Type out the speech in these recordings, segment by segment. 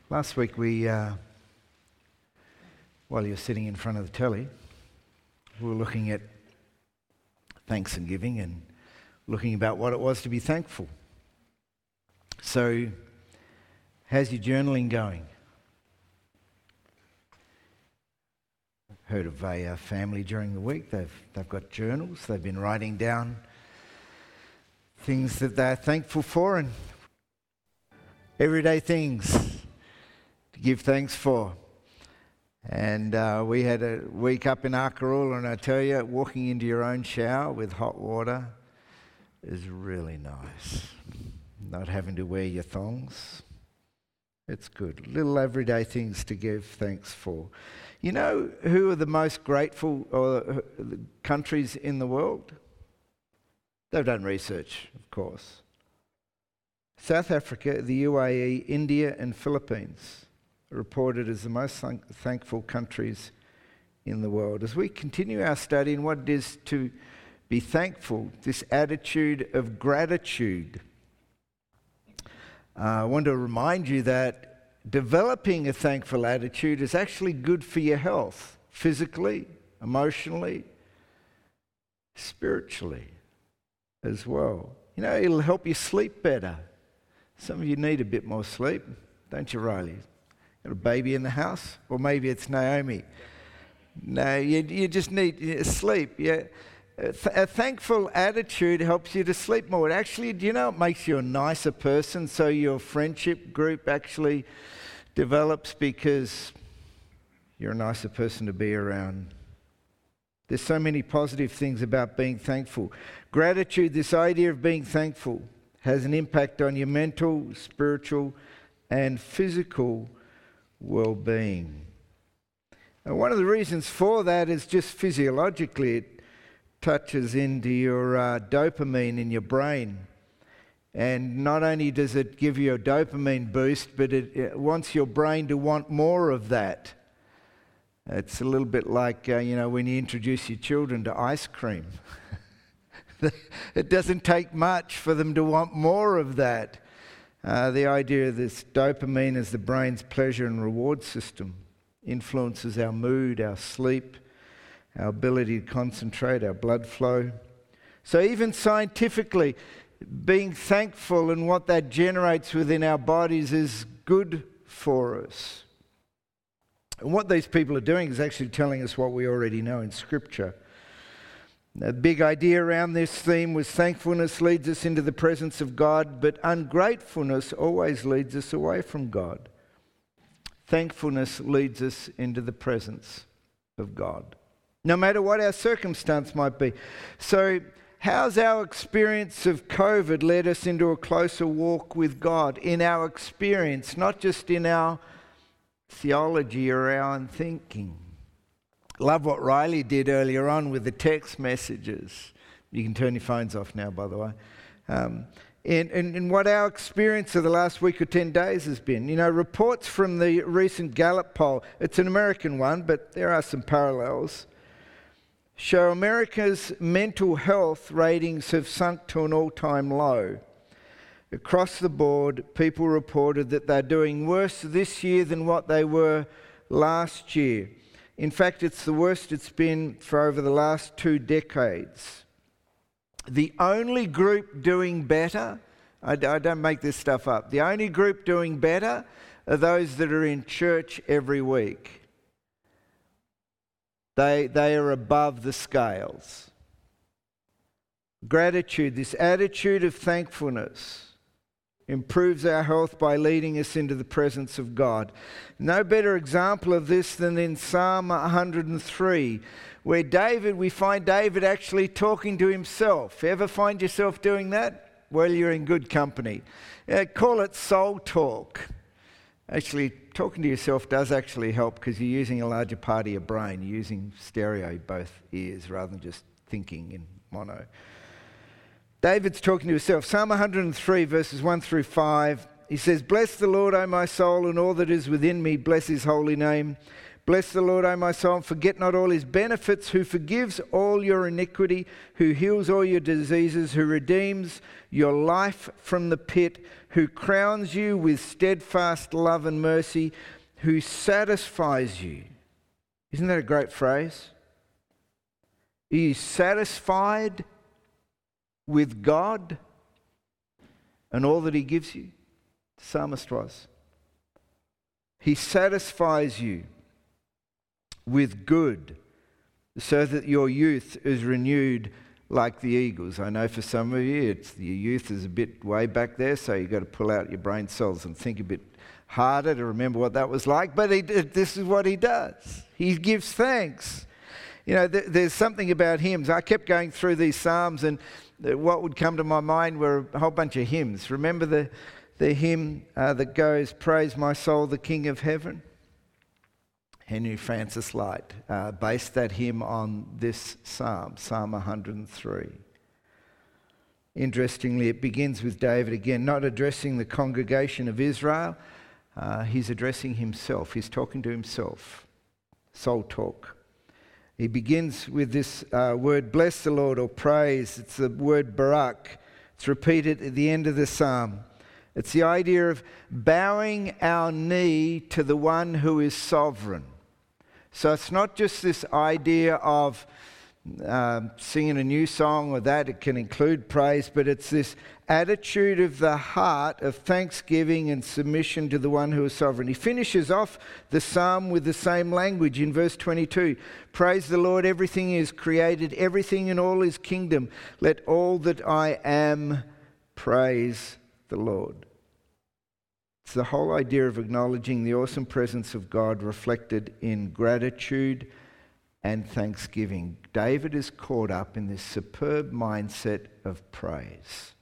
Last week while you're sitting in front of the telly, we were looking at thanks and giving and looking about what it was to be thankful. So, how's your journaling going? I've heard of a family during the week. They've got journals. They've been writing down things that they're thankful for and everyday things to give thanks for. And we had a week up in Arkaroola, and I tell you, walking into your own shower with hot water is really nice. Not having to wear your thongs. It's good. Little everyday things to give thanks for. You know who are the most grateful countries in the world? They've done research, of course. South Africa, the UAE, India and Philippines are reported as the most thankful countries in the world. As we continue our study in what it is to be thankful, this attitude of gratitude, I want to remind you that developing a thankful attitude is actually good for your health, physically, emotionally, spiritually as well. You know, it'll help you sleep better. Some of you need a bit more sleep, don't you, Riley? Got a baby in the house? Or maybe it's Naomi. No, you just need sleep. Yeah. A thankful attitude helps you to sleep more. Actually, do you know it makes you a nicer person, so your friendship group actually develops because you're a nicer person to be around. There's so many positive things about being thankful. Gratitude, this idea of being thankful, has an impact on your mental, spiritual, and physical well-being. And one of the reasons for that is just physiologically. It touches into your dopamine in your brain. And not only does it give you a dopamine boost, but it wants your brain to want more of that. It's a little bit like, when you introduce your children to ice cream. It doesn't take much for them to want more of that. The idea of this dopamine as the brain's pleasure and reward system influences our mood, our sleep, our ability to concentrate, our blood flow. So even scientifically, being thankful and what that generates within our bodies is good for us. And what these people are doing is actually telling us what we already know in Scripture. The big idea around this theme was thankfulness leads us into the presence of God, but ungratefulness always leads us away from God. Thankfulness leads us into the presence of God, no matter what our circumstance might be. So, how's our experience of COVID led us into a closer walk with God? In our experience, not just in our theology or our own thinking. Love what Riley did earlier on with the text messages. You can turn your phones off now, by the way. And what our experience of the last week or 10 days has been. You know, reports from the recent Gallup poll, it's an American one, but there are some parallels, show America's mental health ratings have sunk to an all-time low. Across the board, people reported that they're doing worse this year than what they were last year. In fact, it's the worst it's been for over the last 2 decades. The only group doing better, I don't make this stuff up, the only group doing better are those that are in church every week. They are above the scales. Gratitude, this attitude of thankfulness, improves our health by leading us into the presence of God. No better example of this than in Psalm 103, where we find David actually talking to himself. Ever find yourself doing that? Well, you're in good company. Call it soul talk. Actually, talking to yourself does actually help because you're using a larger part of your brain. You're using stereo, both ears, rather than just thinking in mono. David's talking to himself. Psalm 103, verses 1 through 5. He says, "Bless the Lord, O my soul, and all that is within me. Bless his holy name. Bless the Lord, O my soul, and forget not all his benefits, who forgives all your iniquity, who heals all your diseases, who redeems your life from the pit, who crowns you with steadfast love and mercy, who satisfies you. Isn't that a great phrase? Are you satisfied with God and all that he gives you? The psalmist was. He satisfies you with good so that your youth is renewed like the eagles. I know for some of you, your youth is a bit way back there, so you've got to pull out your brain cells and think a bit harder to remember what that was like. But this is what he does. He gives thanks. You know, there's something about hymns. I kept going through these psalms, and what would come to my mind were a whole bunch of hymns. Remember the hymn that goes, "Praise my soul, the King of heaven"? Henry Francis Lyte based that hymn on this psalm, Psalm 103. Interestingly, it begins with David again, not addressing the congregation of Israel. He's addressing himself. He's talking to himself. Soul talk. He begins with this word, bless the Lord, or praise. It's the word barak. It's repeated at the end of the psalm. It's the idea of bowing our knee to the one who is sovereign. So it's not just this idea of singing a new song or that. It can include praise, but it's this attitude of the heart of thanksgiving and submission to the one who is sovereign. He finishes off the psalm with the same language in verse 22. Praise the Lord, everything is created, everything in all his kingdom. Let all that I am praise the Lord. It's the whole idea of acknowledging the awesome presence of God reflected in gratitude and thanksgiving. David is caught up in this superb mindset of praise.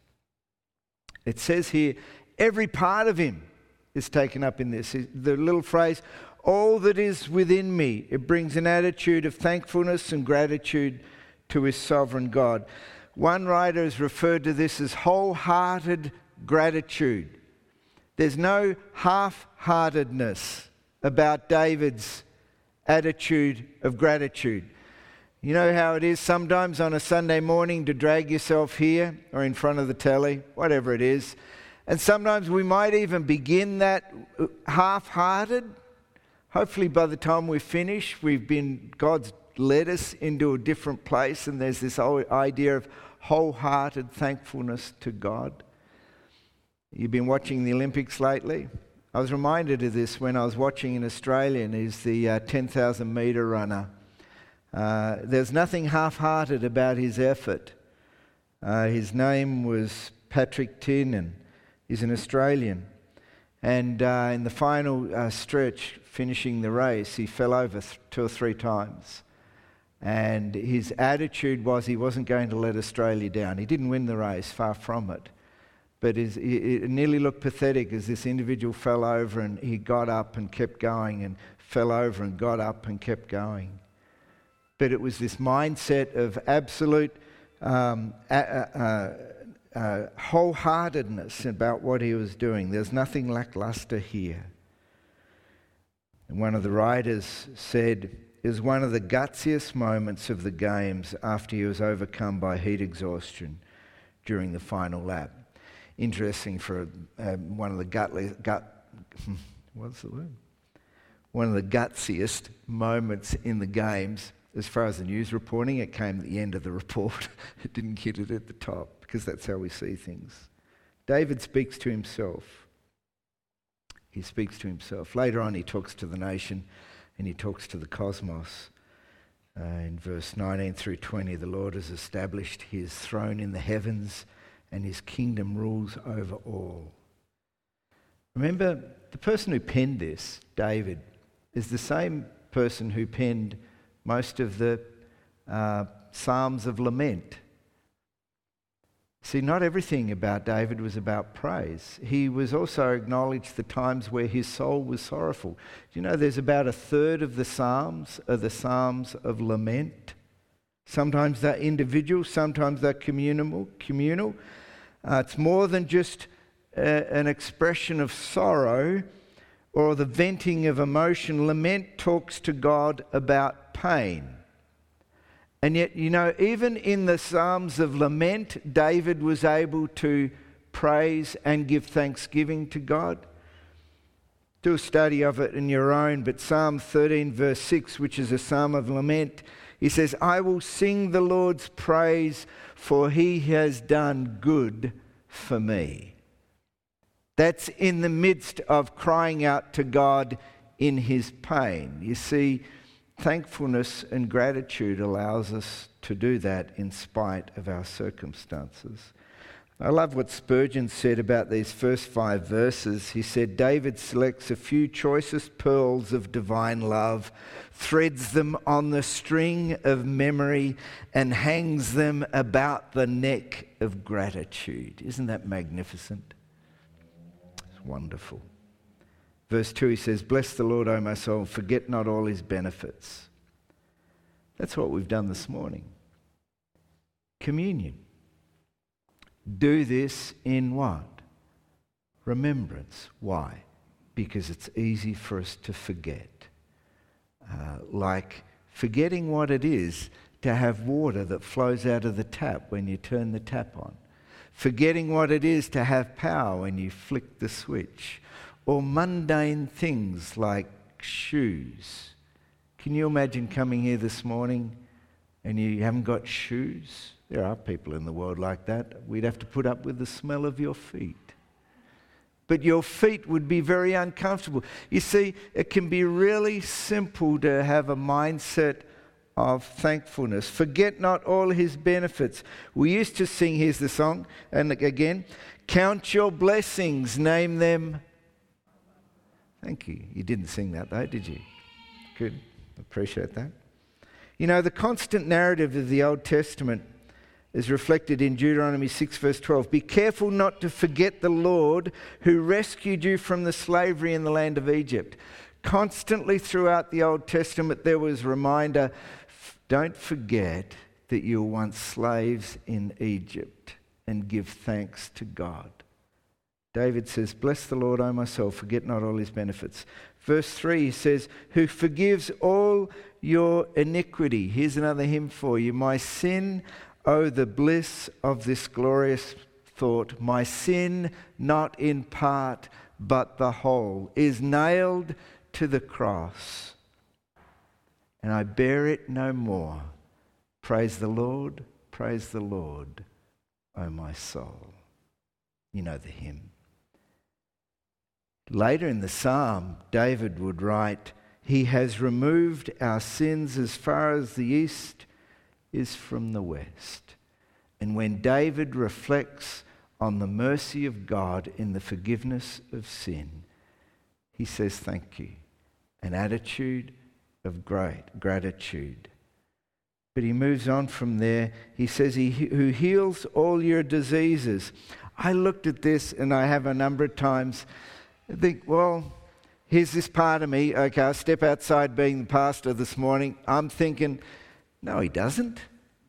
It says here, every part of him is taken up in this. The little phrase, all that is within me, it brings an attitude of thankfulness and gratitude to his sovereign God. One writer has referred to this as wholehearted gratitude. There's no half-heartedness about David's attitude of gratitude. You know how it is sometimes on a Sunday morning to drag yourself here or in front of the telly, whatever it is. And sometimes we might even begin that half-hearted. Hopefully by the time we finish, God's led us into a different place, and there's this whole idea of wholehearted thankfulness to God. You've been watching the Olympics lately? I was reminded of this when I was watching an Australian who's the 10,000 metre runner. There's nothing half-hearted about his effort. His name was Patrick Tiernan. He's an Australian. And in the final stretch, finishing the race, he fell over 2 or 3 times. And his attitude was he wasn't going to let Australia down. He didn't win the race, far from it. But it nearly looked pathetic as this individual fell over and he got up and kept going, and fell over and got up and kept going. But it was this mindset of absolute wholeheartedness about what he was doing. There's nothing lackluster here. And one of the writers said, it was one of the gutsiest moments of the games after he was overcome by heat exhaustion during the final lap. Interesting for one of the one of the gutsiest moments in the games. As far as the news reporting, it came at the end of the report. It didn't get it at the top, because that's how we see things. David speaks to himself. He speaks to himself. Later on, he talks to the nation and he talks to the cosmos. In verse 19 through 20, the Lord has established his throne in the heavens, and his kingdom rules over all. Remember, the person who penned this, David, is the same person who penned most of the Psalms of Lament. See, not everything about David was about praise. He was also acknowledged the times where his soul was sorrowful. Do you know there's about 1/3 of the Psalms are the Psalms of Lament? Sometimes they're individual, sometimes they're communal. It's more than just an expression of sorrow or the venting of emotion. Lament talks to God about pain. And yet, you know, even in the Psalms of Lament, David was able to praise and give thanksgiving to God? Do a study of it in your own, but Psalm 13 verse 6, which is a psalm of lament, he says, I will sing the Lord's praise, for he has done good for me. That's in the midst of crying out to God in his pain. You see, thankfulness and gratitude allows us to do that in spite of our circumstances. I love what Spurgeon said about these first 5 verses. He said, David selects a few choicest pearls of divine love, threads them on the string of memory, and hangs them about the neck of gratitude. Isn't that magnificent? It's wonderful. Verse 2, he says, bless the Lord, O my soul, forget not all his benefits. That's what we've done this morning. Communion. Do this in what? Remembrance. Why? Because it's easy for us to forget. Like forgetting what it is to have water that flows out of the tap when you turn the tap on. Forgetting what it is to have power when you flick the switch. Or mundane things like shoes. Can you imagine coming here this morning and you haven't got shoes? There are people in the world like that. We'd have to put up with the smell of your feet. But your feet would be very uncomfortable. You see, it can be really simple to have a mindset of thankfulness. Forget not all his benefits. We used to sing, here's the song, and again, count your blessings, name them. Thank you. You didn't sing that though, did you? Good. Appreciate that. You know, the constant narrative of the Old Testament is reflected in Deuteronomy 6 verse 12. Be careful not to forget the Lord who rescued you from the slavery in the land of Egypt. Constantly throughout the Old Testament there was a reminder, don't forget that you were once slaves in Egypt and give thanks to God. David says, bless the Lord, O my soul, forget not all his benefits. Verse 3, he says, who forgives all your iniquity. Here's another hymn for you. My sin, oh, the bliss of this glorious thought. My sin, not in part, but the whole, is nailed to the cross, and I bear it no more. Praise the Lord, O my soul. You know the hymn. Later in the psalm, David would write, he has removed our sins as far as the east is from the west. And when David reflects on the mercy of God in the forgiveness of sin, he says thank you, an attitude of great gratitude. But he moves on from there. He says, who heals all your diseases. I looked at this and I have a number of times. I think, well, here's this part of me. Okay, I'll step outside being the pastor this morning. I'm thinking, no, he doesn't.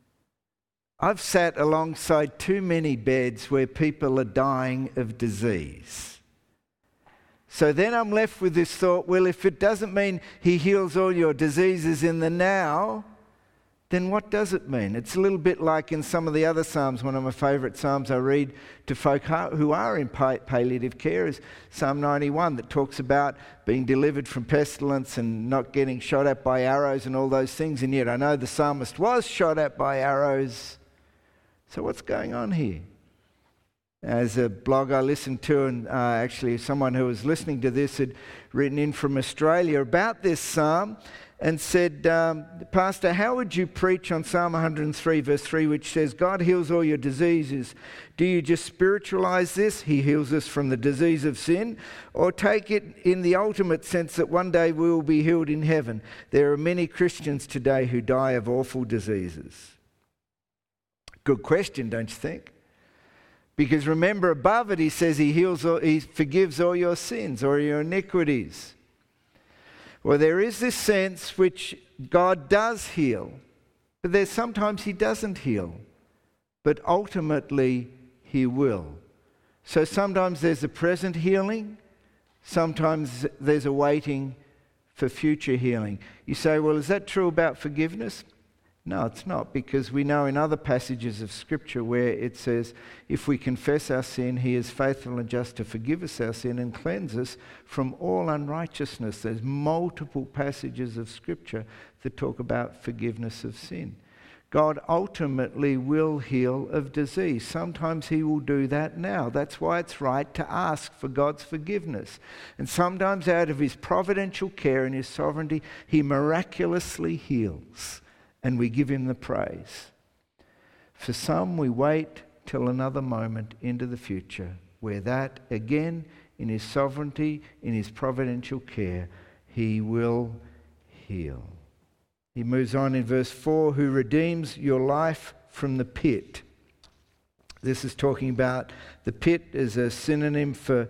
I've sat alongside too many beds where people are dying of disease. So then I'm left with this thought, well, if it doesn't mean he heals all your diseases in the now, then what does it mean? It's a little bit like in some of the other Psalms. One of my favourite Psalms I read to folk who are in palliative care is Psalm 91 that talks about being delivered from pestilence and not getting shot at by arrows and all those things. And yet I know the psalmist was shot at by arrows. So what's going on here? As a blog I listened to, and actually someone who was listening to this had written in from Australia about this psalm and said, Pastor, how would you preach on Psalm 103 verse 3, which says, God heals all your diseases? Do you just spiritualize this? He heals us from the disease of sin? Or take it in the ultimate sense that one day we will be healed in heaven? There are many Christians today who die of awful diseases. Good question, don't you think? Because remember, above it he says he forgives all your sins or your iniquities. Well, there is this sense which God does heal, but there's sometimes he doesn't heal, but ultimately he will. So sometimes there's a present healing, sometimes there's a waiting for future healing. You say, well, is that true about forgiveness? No, it's not, because we know in other passages of Scripture where it says, if we confess our sin, he is faithful and just to forgive us our sin and cleanse us from all unrighteousness. There's multiple passages of Scripture that talk about forgiveness of sin. God ultimately will heal of disease. Sometimes he will do that now. That's why it's right to ask for God's forgiveness. And sometimes out of his providential care and his sovereignty, he miraculously heals. And we give him the praise. For some, we wait till another moment into the future, where that, again, in his sovereignty, in his providential care, he will heal. He moves on in verse 4, who redeems your life from the pit. This is talking about the pit as a synonym for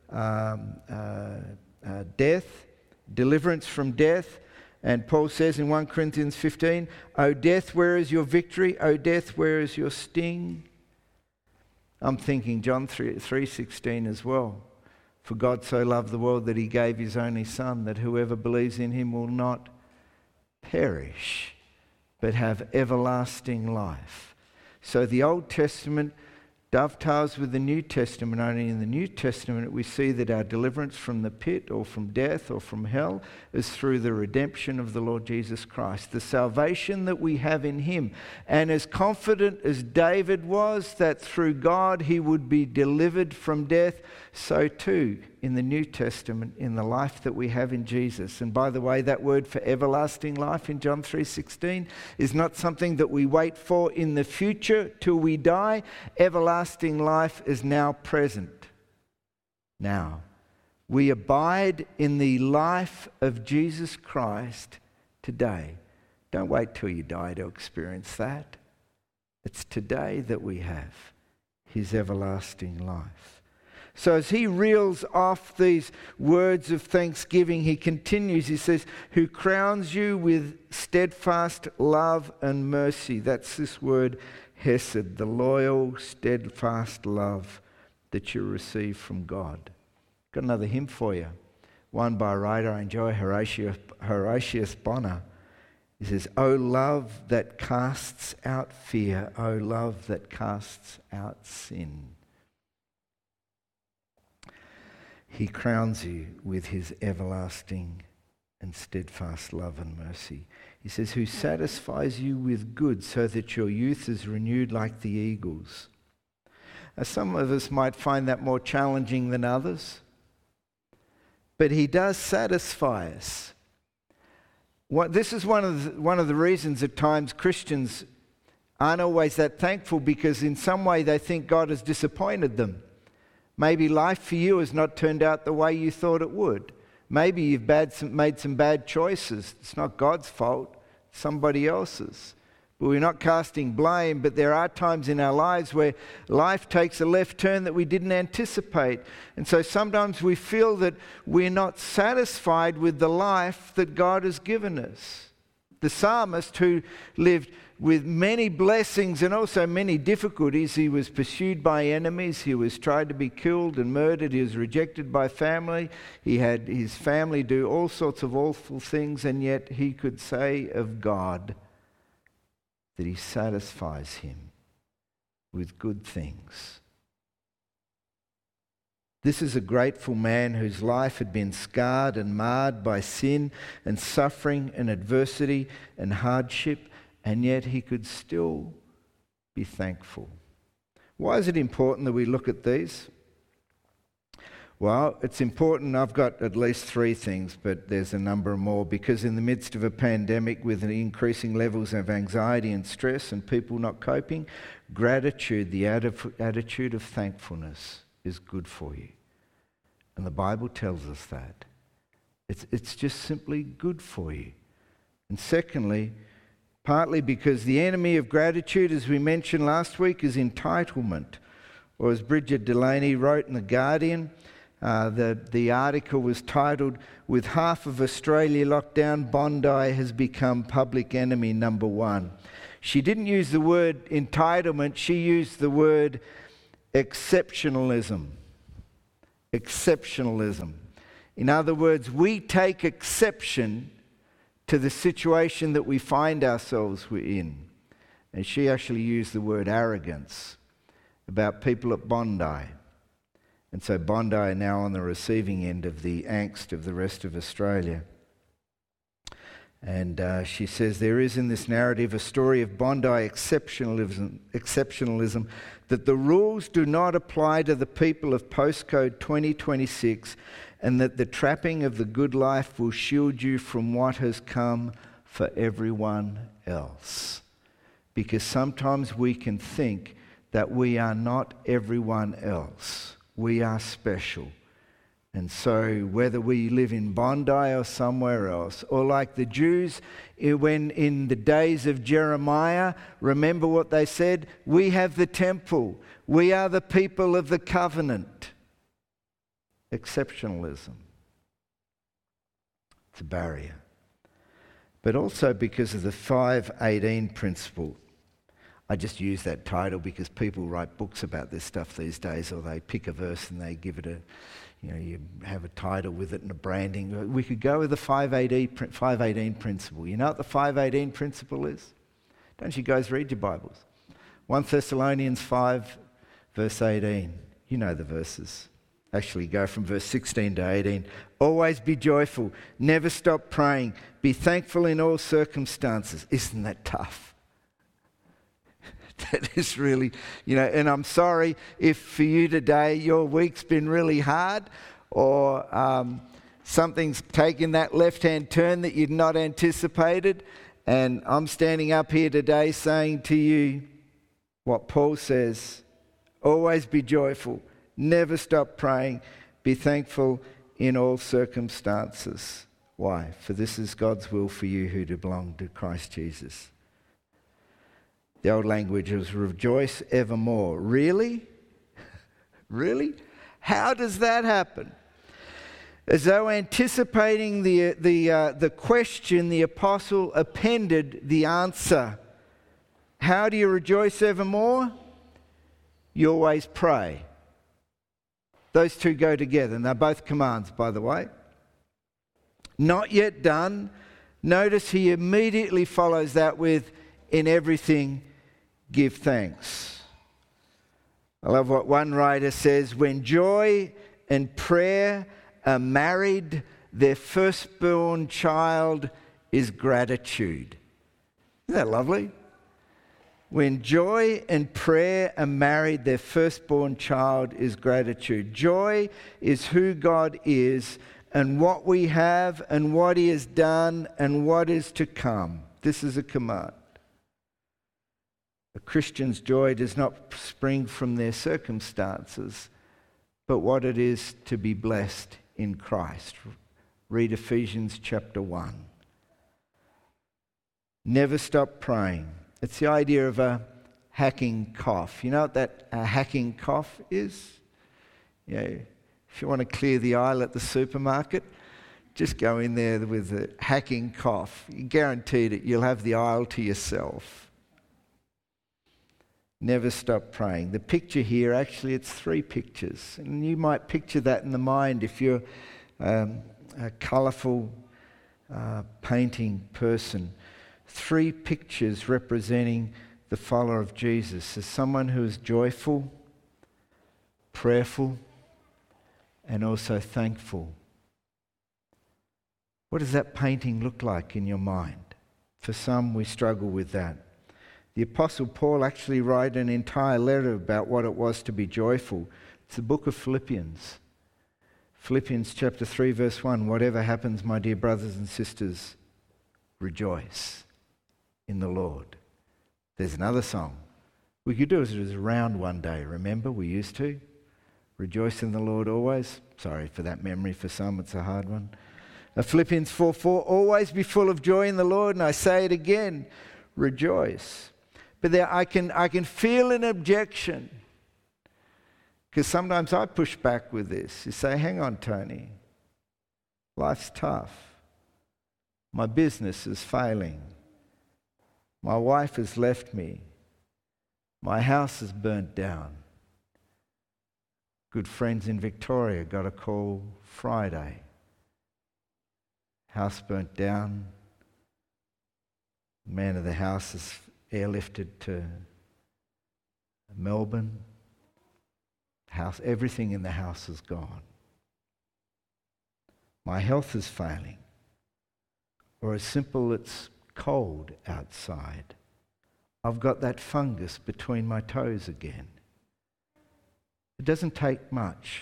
death, deliverance from death. And Paul says in 1 Corinthians 15, O death, where is your victory? O death, where is your sting? I'm thinking John 3:16 as well. For God so loved the world that he gave his only Son, that whoever believes in him will not perish, but have everlasting life. So the Old Testament dovetails with the New Testament. Only in the New Testament we see that our deliverance from the pit or from death or from hell is through the redemption of the Lord Jesus Christ, the salvation that we have in him. And as confident as David was that through God he would be delivered from death, so too in the New Testament, in the life that we have in Jesus. And by the way, that word for everlasting life in John 3:16 is not something that we wait for in the future till we die. Everlasting life is now present. Now, we abide in the life of Jesus Christ today. Don't wait till you die to experience that. It's today that we have his everlasting life. So as he reels off these words of thanksgiving, he continues, he says, who crowns you with steadfast love and mercy. That's this word hesed, the loyal, steadfast love that you receive from God. Got another hymn for you, one by a writer I enjoy, Horatius Bonar. He says, O love that casts out fear, O love that casts out sin. He crowns you with his everlasting and steadfast love and mercy. He says, who satisfies you with good so that your youth is renewed like the eagles. Now, some of us might find that more challenging than others, but he does satisfy us. This is one of the reasons at times Christians aren't always that thankful, because in some way they think God has disappointed them. Maybe life for you has not turned out the way you thought it would. Maybe you've made some bad choices. It's not God's fault, it's somebody else's. But we're not casting blame, but there are times in our lives where life takes a left turn that we didn't anticipate. And so sometimes we feel that we're not satisfied with the life that God has given us. The psalmist, who lived with many blessings and also many difficulties, he was pursued by enemies, he was tried to be killed and murdered, he was rejected by family, he had his family do all sorts of awful things, and yet he could say of God that he satisfies him with good things. This is a grateful man whose life had been scarred and marred by sin and suffering and adversity and hardship, and yet he could still be thankful. Why is it important that we look at these? Well, it's important. I've got at least 3 things, but there's a number more, because in the midst of a pandemic with increasing levels of anxiety and stress and people not coping, gratitude, the attitude of thankfulness, is good for you. And the Bible tells us that. It's just simply good for you. And secondly, partly because the enemy of gratitude, as we mentioned last week, is entitlement. Or as Bridget Delaney wrote in The Guardian, the article was titled, "With half of Australia locked down, Bondi has become public enemy number 1. She didn't use the word entitlement, she used the word exceptionalism. Exceptionalism. In other words, we take exception to the situation that we find ourselves in. And she actually used the word arrogance about people at Bondi. And so Bondi are now on the receiving end of the angst of the rest of Australia. And she says, there is in this narrative a story of Bondi exceptionalism, that the rules do not apply to the people of postcode 2026, and that the trapping of the good life will shield you from what has come for everyone else. Because sometimes we can think that we are not everyone else. We are special. And so whether we live in Bondi or somewhere else, or like the Jews when in the days of Jeremiah, remember what they said? We have the temple. We are the people of the covenant. Exceptionalism. It's a barrier. But also because of the 5:18 principle. I just use that title because people write books about this stuff these days, or they pick a verse and they give it you have a title with it and a branding. We could go with the 5:18 principle. You know what the 5:18 principle is? Don't you guys read your Bibles? 1 Thessalonians 5, verse 18. You know the verses. Actually go from verse 16 to 18. Always be joyful. Never stop praying. Be thankful in all circumstances. Isn't that tough? That is really, and I'm sorry if for you today your week's been really hard, or something's taken that left-hand turn that you'd not anticipated, and I'm standing up here today saying to you what Paul says, always be joyful, never stop praying, be thankful in all circumstances. Why? For this is God's will for you who do belong to Christ Jesus. The old language is rejoice evermore. Really? Really? How does that happen? As though anticipating the question, the apostle appended the answer. How do you rejoice evermore? You always pray. Those two go together, and they're both commands, by the way. Not yet done. Notice he immediately follows that with, in everything, give thanks. I love what one writer says, when joy and prayer are married, their firstborn child is gratitude. Isn't that lovely? When joy and prayer are married, their firstborn child is gratitude. Joy is who God is and what we have and what He has done and what is to come. This is a command. A Christian's joy does not spring from their circumstances, but what it is to be blessed in Christ. Read Ephesians chapter 1. Never stop praying. It's the idea of a hacking cough. You know what that hacking cough is? If you want to clear the aisle at the supermarket, just go in there with a hacking cough. You're guaranteed it. You'll have the aisle to yourself. Never stop praying. The picture here, actually, it's 3 pictures. And you might picture that in the mind if you're a colourful painting person. 3 pictures representing the follower of Jesus as someone who is joyful, prayerful, and also thankful. What does that painting look like in your mind? For some, we struggle with that. The Apostle Paul actually wrote an entire letter about what it was to be joyful. It's the book of Philippians. Philippians chapter 3, verse 1. Whatever happens, my dear brothers and sisters, rejoice in the Lord. There's another song. We could do it as a round one day. Remember, we used to. Rejoice in the Lord always. Sorry for that memory. For some, it's a hard one. Philippians 4:4. Always be full of joy in the Lord. And I say it again, rejoice. But there, I can feel an objection, because sometimes I push back with this. You say, hang on, Tony. Life's tough. My business is failing. My wife has left me. My house is burnt down. Good friends in Victoria got a call Friday. House burnt down. The man of the house has airlifted to Melbourne. House, everything in the house is gone. My health is failing. Or as simple, it's cold outside. I've got that fungus between my toes again. It doesn't take much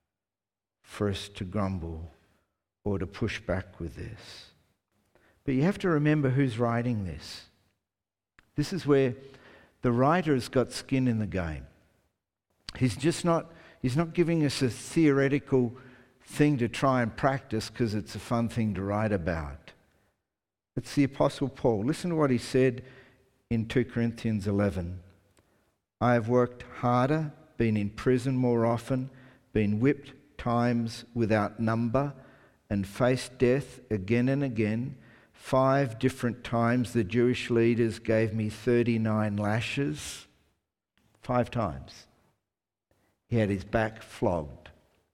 for us to grumble or to push back with this. But you have to remember who's writing this. This is where the writer has got skin in the game. He's not giving us a theoretical thing to try and practice because it's a fun thing to write about. It's the Apostle Paul. Listen to what he said in 2 Corinthians 11. I have worked harder, been in prison more often, been whipped times without number, and faced death again and again. 5 different times the Jewish leaders gave me 39 lashes. 5 times. He had his back flogged.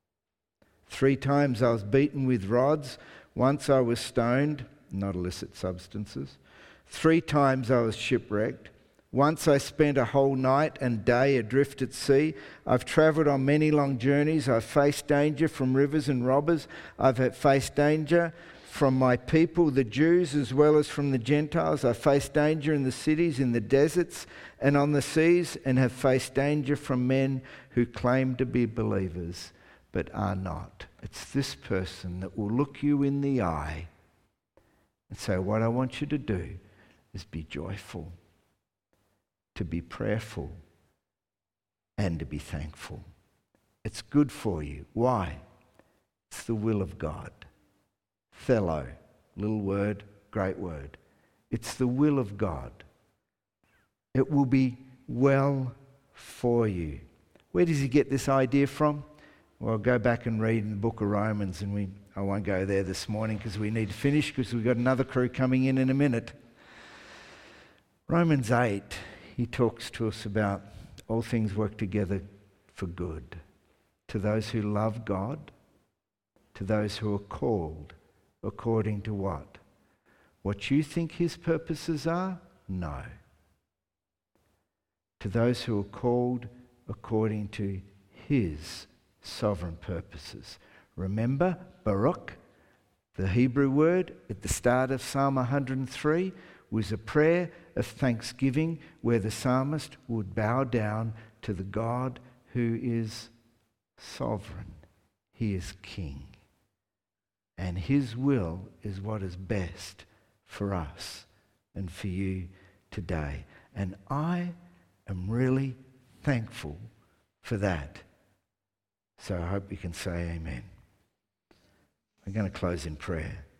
3 times I was beaten with rods. Once I was stoned, not illicit substances. 3 times I was shipwrecked. Once I spent a whole night and day adrift at sea. I've travelled on many long journeys. I've faced danger from rivers and robbers. I've faced danger from my people, the Jews, as well as from the Gentiles. I've faced danger in the cities, in the deserts, and on the seas, and have faced danger from men who claim to be believers, but are not. It's this person that will look you in the eye and say, what I want you to do is be joyful, to be prayerful, and to be thankful. It's good for you. Why? It's the will of God. Thelo, little word, great word. It's the will of God. It will be well for you. Where does he get this idea from? Well, go back and read in the book of Romans, and I won't go there this morning because we need to finish because we've got another crew coming in a minute. Romans 8, he talks to us about all things work together for good. To those who love God, to those who are called according to what? What you think his purposes are? No. To those who are called according to his sovereign purposes. Remember, Baruch, the Hebrew word at the start of Psalm 103, was a prayer of thanksgiving where the psalmist would bow down to the God who is sovereign. He is king. And his will is what is best for us and for you today. And I am really thankful for that. So I hope you can say amen. I'm going to close in prayer.